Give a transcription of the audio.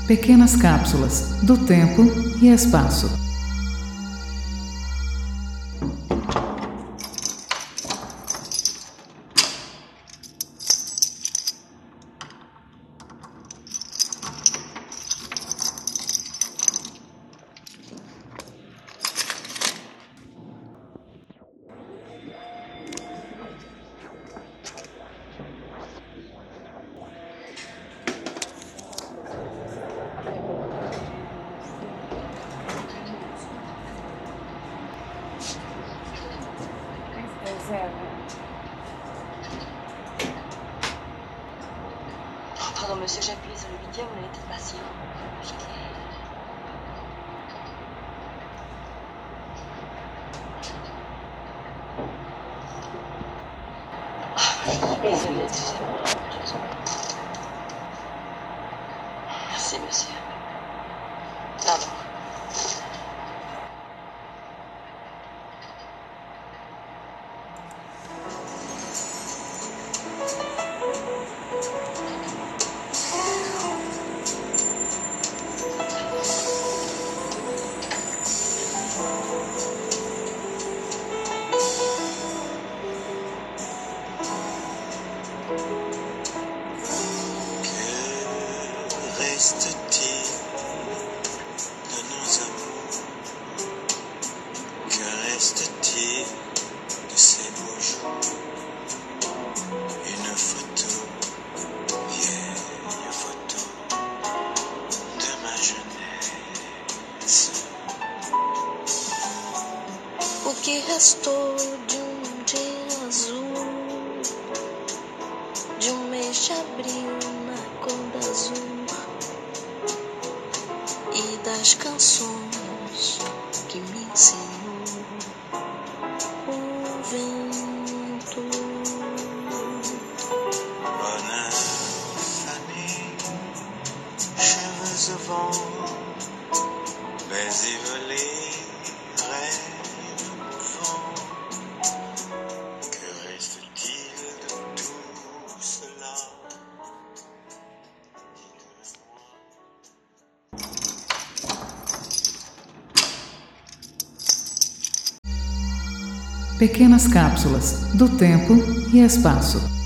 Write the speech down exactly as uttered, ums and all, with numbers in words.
Pequenas cápsulas do tempo e espaço. Pardon, monsieur, j'ai appuyé sur le huitième, on était patient. Désolée, merci, monsieur. Pardon. Que reste-t-il de nos amours? Que reste-t-il de ces beaux jours? Une photo, vieille photo de ma jeunesse. O que restou de um dia azul, de um mês de abril na cor da azul, e das canções que me ensinou o vento. Bonheur fané, cheveux au vent, baisers volés, rêves mouvants. Que reste-t-il de tout cela? Pequenas cápsulas do tempo e espaço.